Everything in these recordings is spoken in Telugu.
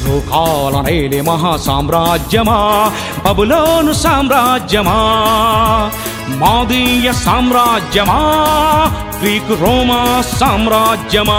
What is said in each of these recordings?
భూకాలనేలే మహాసామ్రాజ్యమా బబులోను సామ్రాజ్యమా మాదీయ సామ్రాజ్యమా గ్రీకు రోమా సామ్రాజ్యమా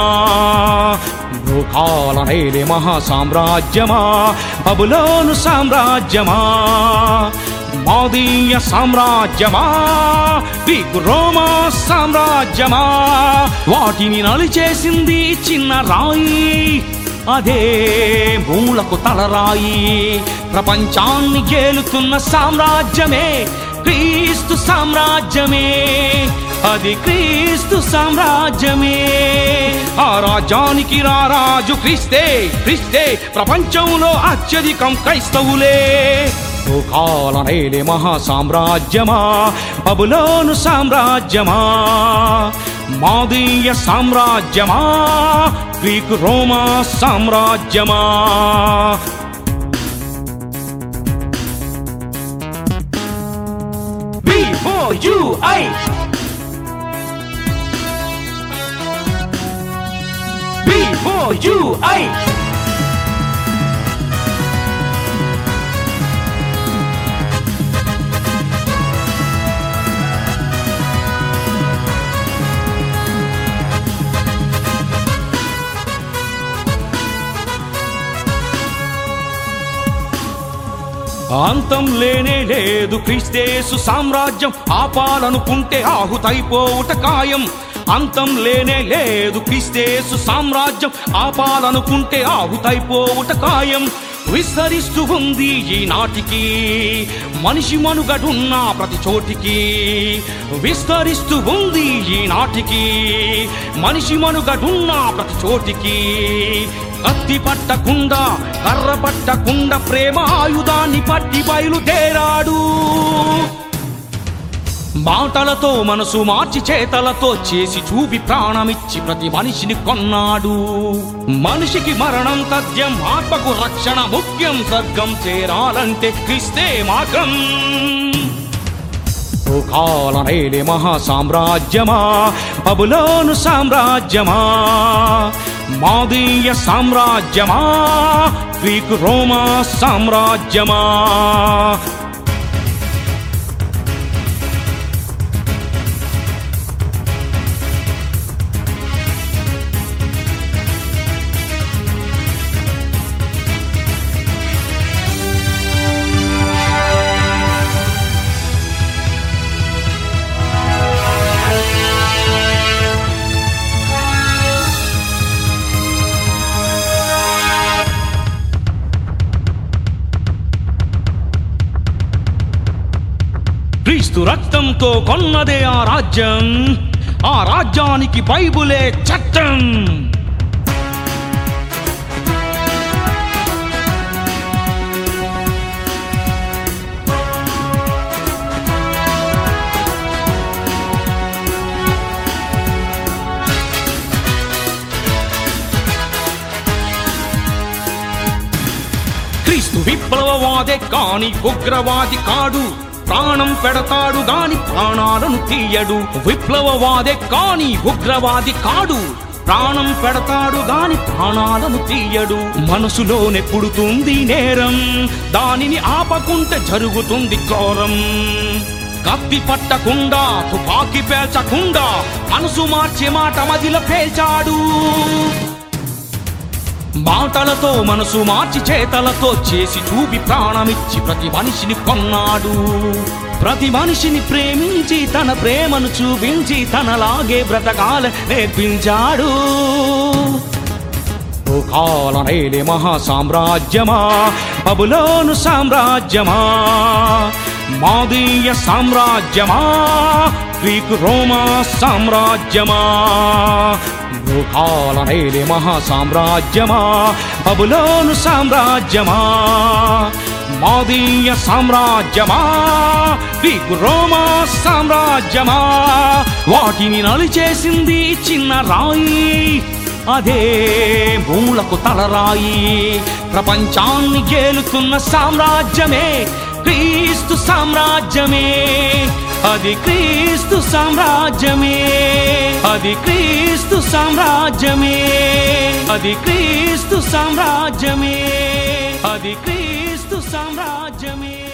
భూకాలనేలే మహాసామ్రాజ్యమా బబులోను సామ్రాజ్యమా మాదీయ సామ్రాజ్యమా గ్రీకు రోమా సామ్రాజ్యమా వాటిని నలిచేసింది చిన్న రాయి అదే మూలకు తలరాయి ప్రపంచాన్ని గేలుతున్న సామ్రాజ్యమే క్రీస్తు సామ్రాజ్యమే అది క్రీస్తు సామ్రాజ్యమే ఆ రాజ్యానికి రారాజు క్రీస్తే క్రీస్తే ప్రపంచంలో అత్యధికం క్రైస్తవులే భూకాలనేలే మహాసామ్రాజ్యమా బబులోను సామ్రాజ్యమా మాదీయ సామ్రాజ్యమా గ్రీకు రోమా సామ్రాజ్యమా B-O-U-I B-O-U-I అంతం లేనే లేదు క్రీస్తేసు సామ్రాజ్యం ఆపాలనుకుంటే ఆహుతైపోవుట ఖాయం అంతం లేనే లేదు క్రీస్తేసు సామ్రాజ్యం ఆపాలనుకుంటే ఆహుతైపోవుట ఖాయం విస్తరిస్తూ ఉంది ఈనాటికి మనిషి మనుగడున్న ప్రతి చోటికి విస్తరిస్తూ ఉంది ఈనాటికి మనిషి మనుగడున్న ప్రతి చోటికి కత్తి పట్టకుండా కర్ర పట్టకుండా ప్రేమ ఆయుధాన్ని పట్టి బయలుదేరాడు మాటలతో మనసు మార్చి చేతలతో చేసి చూపి ప్రాణమిచ్చి ప్రతి మనిషిని కొన్నాడు మనిషికి మరణం తథ్యం ఆత్మకు రక్షణ ముఖ్యం స్వర్గం చేరాలంటే క్రీస్తే మార్గం భూకాలనేలే మహాసామ్రాజ్యమా బబులోను సామ్రాజ్యమా మాదీయ సామ్రాజ్యమా గ్రీకు రోమా సామ్రాజ్యమా క్రీస్తు రక్తంతో కొన్నదే ఆ రాజ్యం ఆ రాజ్యానికి బైబులే చట్టం క్రీస్తు విప్లవవాదే కాని ఉగ్రవాది కాడు ప్రాణం పెడతాడు గాని ప్రాణాలను తీయడు విప్లవవాదే కాని ఉగ్రవాది కాడు ప్రాణం పెడతాడు గాని ప్రాణాలను తీయడు మనసులోనే పుడుతుంది నేరం దానిని ఆపకుంటే జరుగుతుంది ఘోరం కత్తి పట్టకుండా తుపాకీ పేల్చకుండా మనసు మార్చే మాట మదిలో పేల్చాడు మాటలతో మనసు మార్చి చేతలతో చేసి చూపి ప్రాణమిచ్చి ప్రతి మనిషిని కొన్నాడు ప్రతి మనిషిని ప్రేమించి తన ప్రేమను చూపించి తనలాగే బ్రతకాల నేర్పించాడు భూకాలనేలే మహాసామ్రాజ్యమా బబులోను సామ్రాజ్యమా మాదీయ సామ్రాజ్యమా గ్రీకు రోమా సామ్రాజ్యమా భూకాలనేలే మహాసామ్రాజ్యమా బబులోను సామ్రాజ్యమా మాదీయ సామ్రాజ్యమా గ్రీకు రోమా సామ్రాజ్యమా వాటిని నలిచేసింది చిన్న రాయి అదే మూలకు తలరాయి ప్రపంచాన్ని గేలుతున్న సామ్రాజ్యమే క్రీస్తు సామ్రాజ్యమే అది క్రీస్తు సామ్రాజ్యమే అది క్రీస్తు సామ్రాజ్యమే అది క్రీస్తు సామ్రాజ్యమే అది క్రీస్తు సామ్రాజ్యమే.